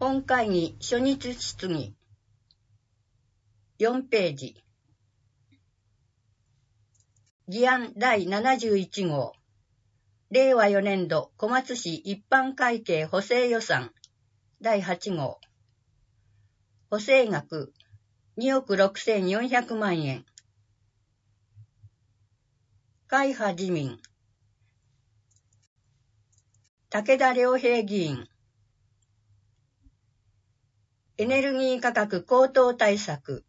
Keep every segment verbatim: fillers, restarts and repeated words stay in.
本会議初日質疑よんページ議案だいななじゅういち号れいわよねんど小松市一般会計補正予算だいはち号補正額におくろくせんよんひゃくまんえん会派自民武田良平議員エネルギー価格高騰対策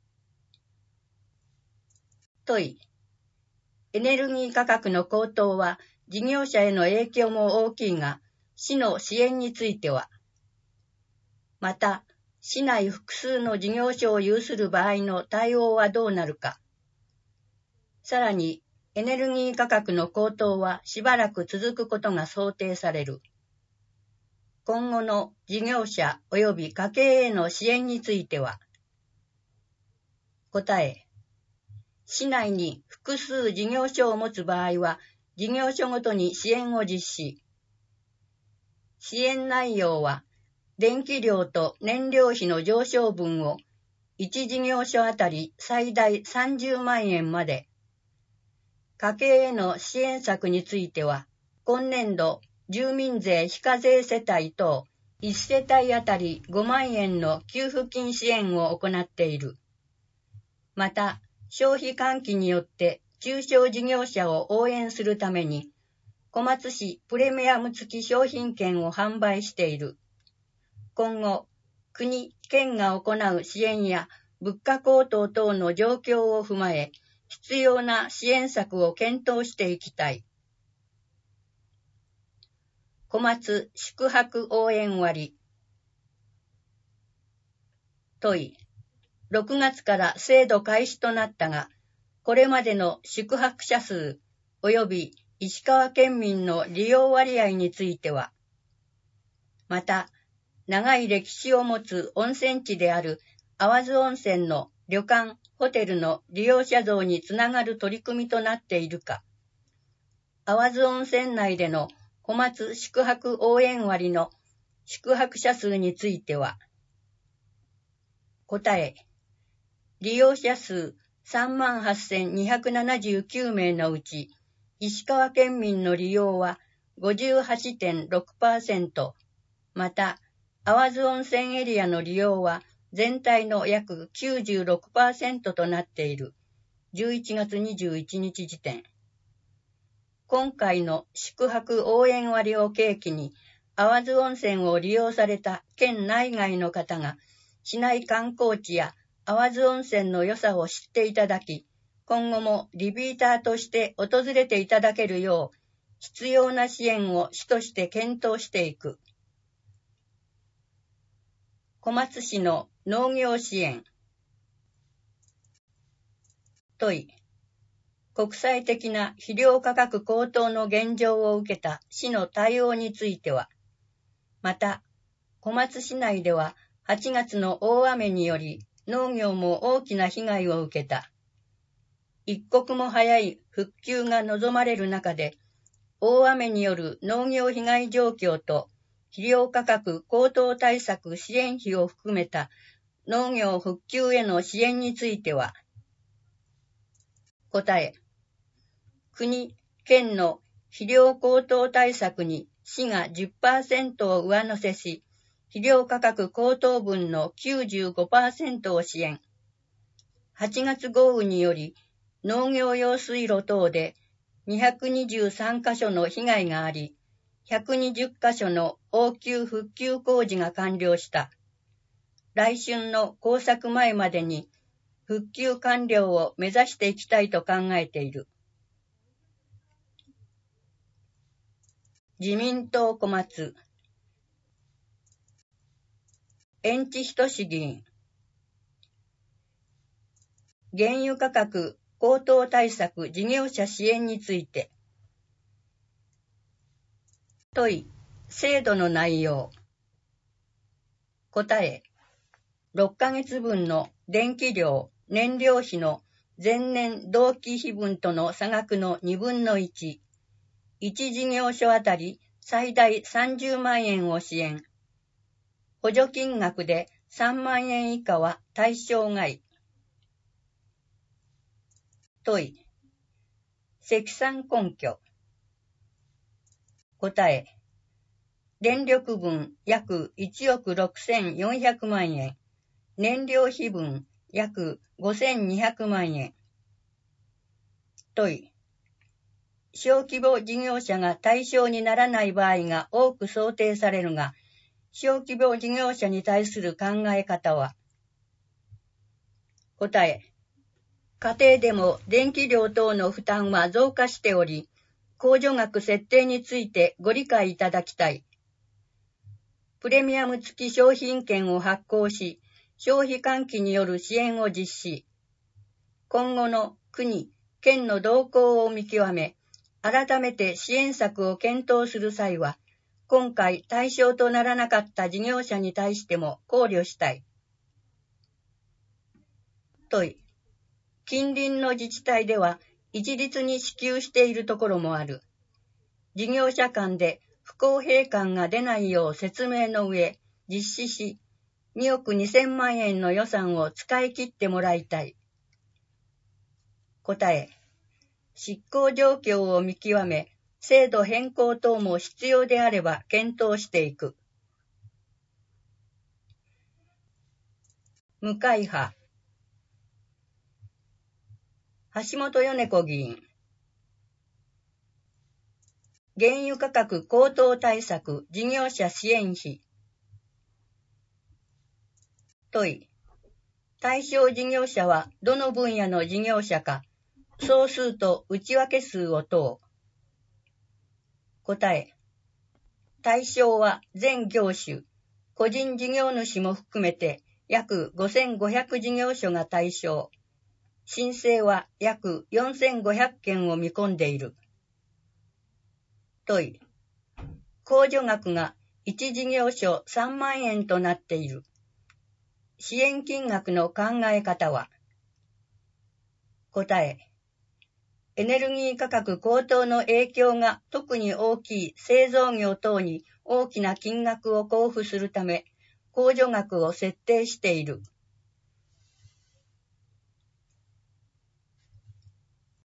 問いエネルギー価格の高騰は事業者への影響も大きいが、市の支援については、また、市内複数の事業所を有する場合の対応はどうなるか。さらに、エネルギー価格の高騰はしばらく続くことが想定される。今後の事業者及び家計への支援については、答え、市内に複数事業所を持つ場合は、事業所ごとに支援を実施。支援内容は、電気料と燃料費の上昇分をいち事業所あたり最大さんじゅうまんえんまで。家計への支援策については、今年度住民税非課税世帯等いち世帯あたりごまんえんの給付金支援を行っている。また、消費喚起によって中小事業者を応援するために、小松市プレミアム付き商品券を販売している。今後、国、県が行う支援や物価高騰等の状況を踏まえ、必要な支援策を検討していきたい。小松宿泊応援割問いろくがつから制度開始となったが、これまでの宿泊者数及び石川県民の利用割合については、また、長い歴史を持つ温泉地である淡津温泉の旅館・ホテルの利用者増につながる取り組みとなっているか、淡津温泉内での小松宿泊応援割の宿泊者数については、答え、利用者数さんまんはっせんにひゃくななじゅうきゅうめいのうち、石川県民の利用は ごじゅうはちてんろくパーセント、また、淡津温泉エリアの利用は全体の約 きゅうじゅうろくパーセント となっている。じゅういちがつにじゅういちにち時点。今回の宿泊応援割を契機に、淡津温泉を利用された県内外の方が、市内観光地や淡津温泉の良さを知っていただき、今後もリピーターとして訪れていただけるよう、必要な支援を市として検討していく。小松市の農業支援。問い。国際的な肥料価格高騰の現状を受けた市の対応については、また、小松市内でははちがつの大雨により農業も大きな被害を受けた。一刻も早い復旧が望まれる中で、大雨による農業被害状況と肥料価格高騰対策支援費を含めた農業復旧への支援については、答え、国、県の肥料高騰対策に市が じゅっパーセント を上乗せし、肥料価格高騰分の きゅうじゅうごパーセント を支援。はちがつ豪雨により農業用水路等でにひゃくにじゅうさんかしょの被害があり、ひゃくにじゅっかしょの応急復旧工事が完了した。来春の耕作前までに復旧完了を目指していきたいと考えている。自民党小松延知仁議員原油価格高騰対策事業者支援について問い制度の内容答えろっかげつぶんの電気料燃料費の前年同期比分との差額のにぶんのいち、いち事業所あたり最大さんじゅうまんえんを支援。 補助金額でさんまんえん以下は対象外。問い。積算根拠。答え。電力分約いちおくろくせんよんひゃくまんえん。燃料費分約ごせんにひゃくまんえん。問い。小規模事業者が対象にならない場合が多く想定されるが、小規模事業者に対する考え方は。答え。家庭でも電気料等の負担は増加しており、控除額設定についてご理解いただきたい。プレミアム付き商品券を発行し、消費喚起による支援を実施。今後の国、県の動向を見極め、改めて支援策を検討する際は、今回対象とならなかった事業者に対しても考慮したい。問い。近隣の自治体では一律に支給しているところもある。事業者間で不公平感が出ないよう説明の上、実施し、におくにせんまんえんの予算を使い切ってもらいたい。答え。執行状況を見極め、制度変更等も必要であれば検討していく。無会派。橋本米子議員。原油価格高騰対策事業者支援費。問い。対象事業者はどの分野の事業者か、総数と内訳数を問う。答え。対象は全業種、個人事業主も含めて約ごせんごひゃく事業所が対象。申請は約よんせんごひゃくけんを見込んでいる。問い。控除額がいち事業所さんまんえんとなっている。支援金額の考え方は。答え。エネルギー価格高騰の影響が特に大きい製造業等に大きな金額を交付するため、控除額を設定している。